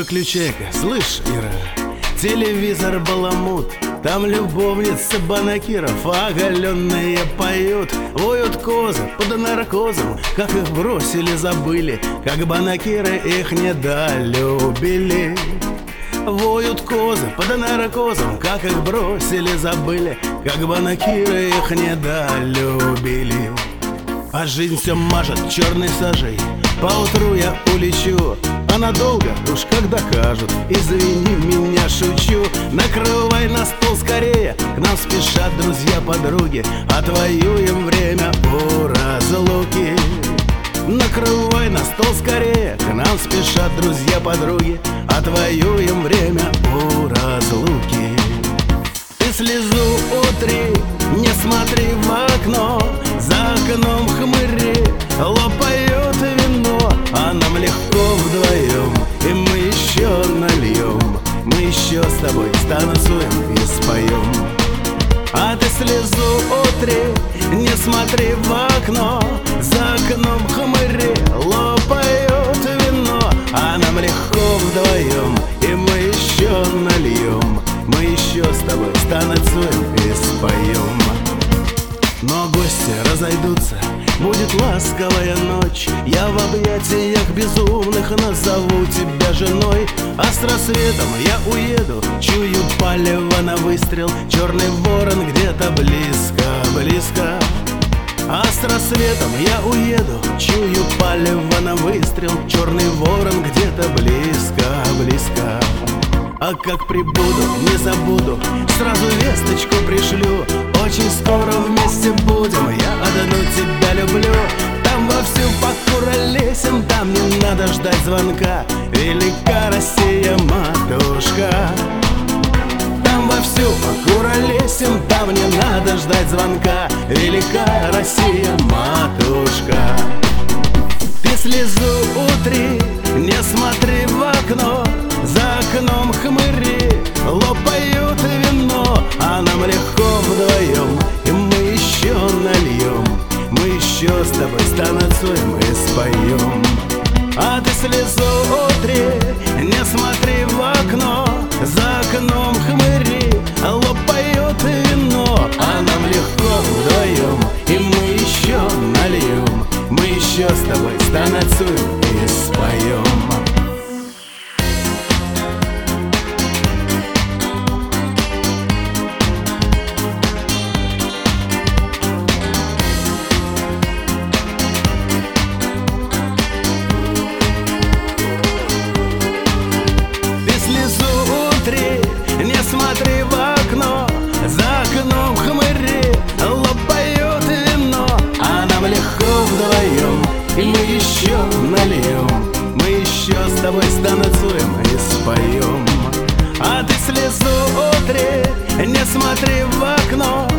Выключай-ка, слышь, Ира, телевизор баламут. Там любовницы банакиров оголенные поют. Воют козы под наркозом, как их бросили, забыли, как банакиры их недолюбили. Воют козы под наркозом, как их бросили, забыли, как банакиры их недолюбили. А жизнь все мажет черной сажей, поутру я улечу, а надолго уж как докажут, извини меня, шучу. Накрывай на стол скорее, к нам спешат друзья-подруги, отвоюем время у разлуки. Накрывай на стол скорее, к нам спешат друзья-подруги, отвоюем время у разлуки. Ты слезу утри, не смотри в окно, за окном хмыри лопают вино, а нам легко вдвоем, и мы еще нальем, мы еще с тобой станцуем и споем. А ты слезу утри, не смотри в окно, за окном хмыри лопают вино, а нам легко вдвоем, и мы еще нальем, мы еще с тобой станцуем и споем. Но гости разойдутся, будет ласковая ночь, я в объятиях безумных назову тебя женой. А с рассветом я уеду, чую палево на выстрел, черный ворон где-то близко, близко. А с рассветом я уеду, чую палево на выстрел, черный ворон где-то близко, близко. А как прибуду, не забуду, сразу весточку пришлю. Очень скоро вместе будем, я одну тебя люблю. Там вовсю покуролесим, там не надо ждать звонка, велика Россия, матушка. Там вовсю покуролесим, там не надо ждать звонка, велика Россия, матушка. Ты слезу утри, не смотри в окно, за окном хмыри лопают вино, а нам легко вдвоем, и мы еще нальем, мы еще с тобой станцуем и споем. А ты слезу утри, не смотри в окно, за окном хмыри лопают вино, а нам легко вдвоем, и мы еще нальем, мы еще с тобой станцуем и споем. Не смотри в окно, за окном хмыри лопают вино, а нам легко вдвоем, и мы еще нальем, мы еще с тобой станцуем и споем. А ты слезу утри, не смотри в окно,